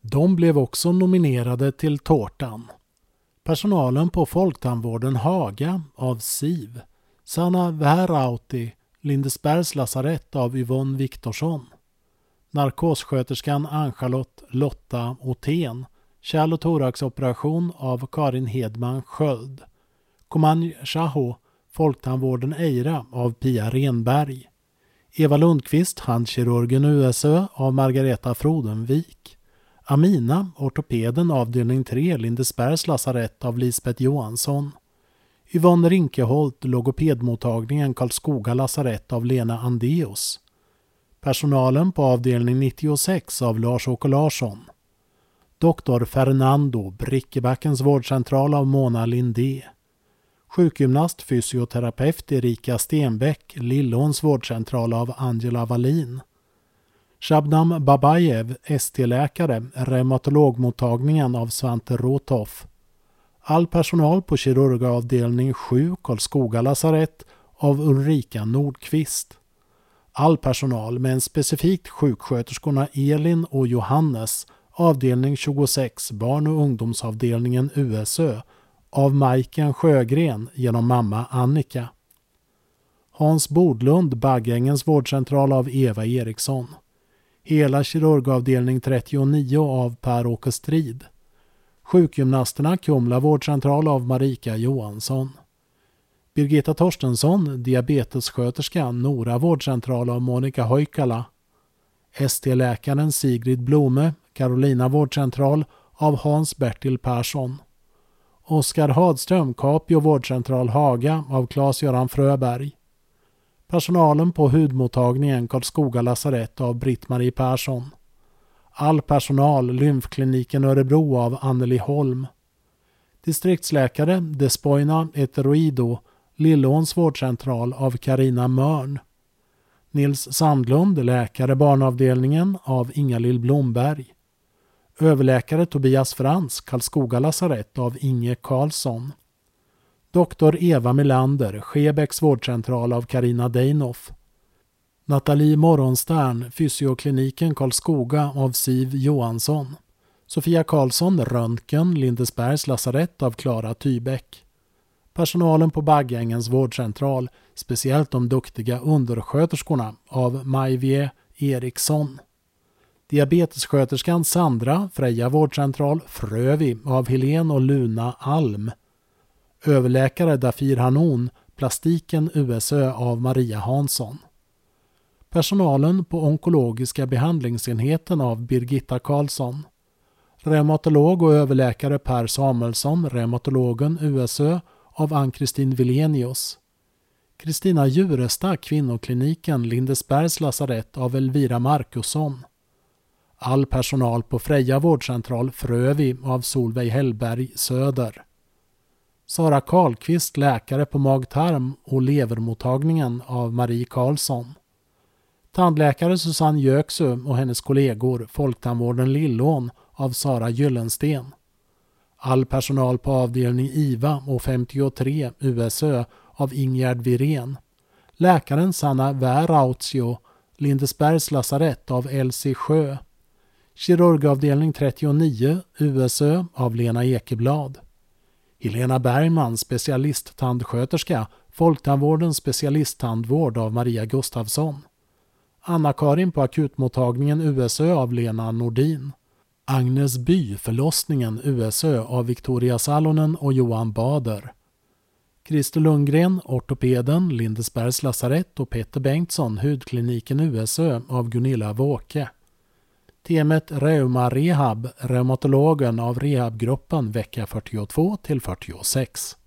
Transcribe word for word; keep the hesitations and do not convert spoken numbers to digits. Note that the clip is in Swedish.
De blev också nominerade till tårtan. Personalen på Folktandvården Haga av S I V, Sanna Vährauti, Lindesbergs lasarett av Yvonne Viktorsson, narkossköterskan Ann-Charlotte Lotta Otén, kärl- och thoraxoperation av Karin Hedman Sköld, Koman Shaho, Folktandvården Eira av Pia Renberg, Eva Lundqvist, handkirurgen U S Ö av Margareta Frodenvik, Amina, ortopeden avdelning tre, Lindesbergs lasarett av Lisbeth Johansson, Yvonne Rinkeholt, logopedmottagningen Karlskoga lasarett av Lena Andeus, personalen på avdelning nittiosex av Lars-Åke Larsson, doktor Fernando, Brickebackens vårdcentral av Mona Lindé, sjukgymnast, fysioterapeut Erika Stenbäck, Lillåns vårdcentral av Angela Wallin, Shabnam Babayev, S T-läkare, reumatologmottagningen av Svante Rotoff, all personal på kirurgavdelning sju, Karlskoga lasarett av Ulrika Nordqvist, all personal men specifikt sjuksköterskorna Elin och Johannes, avdelning tjugosex, barn- och ungdomsavdelningen U S Ö av Majken Sjögren genom mamma Annika, Hans Bodlund, Baggängens vårdcentral av Eva Eriksson, hela kirurgavdelning trettionio av Per-Åke Strid, sjukgymnasterna Kumla vårdcentral av Marika Johansson, Birgitta Torstensson, diabetessköterska Nora vårdcentral av Monica Hoikala, S T-läkaren Sigrid Blome, Carolina vårdcentral av Hans-Bertil Persson, Oskar Hadström, Capio vårdcentral Haga av Claes-Göran Fröberg, personalen på hudmottagningen Karlskoga lasarett av Britt-Marie Persson, all personal lymfkliniken Örebro av Anneli Holm, distriktsläkare Despoina Eteroido, Lillåns vårdcentral av Karina Mörn, Nils Sandlund, läkare barnavdelningen av Inga-Lill Blomberg, överläkare Tobias Frans, Karlskoga lasarett av Inge Karlsson, doktor Eva Melander, Skebäcks vårdcentral av Karina Deinoff, Nathalie Morgonstern, fysiokliniken Karlskoga av Siv Johansson, Sofia Karlsson, Röntgen, Lindesbergs lasarett av Klara Tybäck, personalen på Baggängens vårdcentral, speciellt de duktiga undersköterskorna av Majvie Eriksson, diabetessköterskan Sandra, Freja vårdcentral Frövi av Helen och Luna Alm, överläkare Dafir Hanon, plastiken U S Ö av Maria Hansson, personalen på onkologiska behandlingsenheten av Birgitta Karlsson, reumatolog och överläkare Per Samuelsson, reumatologen U S Ö av Ann-Kristin Vilenius, Kristina Juresta, kvinnokliniken Lindesbergs lasarett av Elvira Markusson, all personal på Freja vårdcentral Frövi av Solveig Hellberg Söder, Sara Karlqvist, läkare på mag-tarm- och levermottagningen av Marie Karlsson, tandläkare Susanne Jöksö och hennes kollegor Folktandvården Lillån av Sara Gyllensten, all personal på avdelning I V A och femtiotre U S Ö av Ingegärd Virén, läkaren Sanna Värautio, Lindesbergs lasarett av Elsie Sjö, kirurgavdelning trettionio U S Ö av Lena Ekeblad, Helena Bergman, specialisttandskköterska, Folktandvårdens specialisttandvård av Maria Gustafsson, Anna-Karin på akutmottagningen U S Ö av Lena Nordin, Agnes By, förlossningen U S Ö av Victoria Salonen och Johan Bader, Christer Lundgren, ortopeden, Lindesbergs lasarett och Peter Bengtsson, hudkliniken U S Ö av Gunilla Wåke, teamet Reuma Rehab, reumatologen av rehabgruppen vecka fyrtiotvå till fyrtiosex.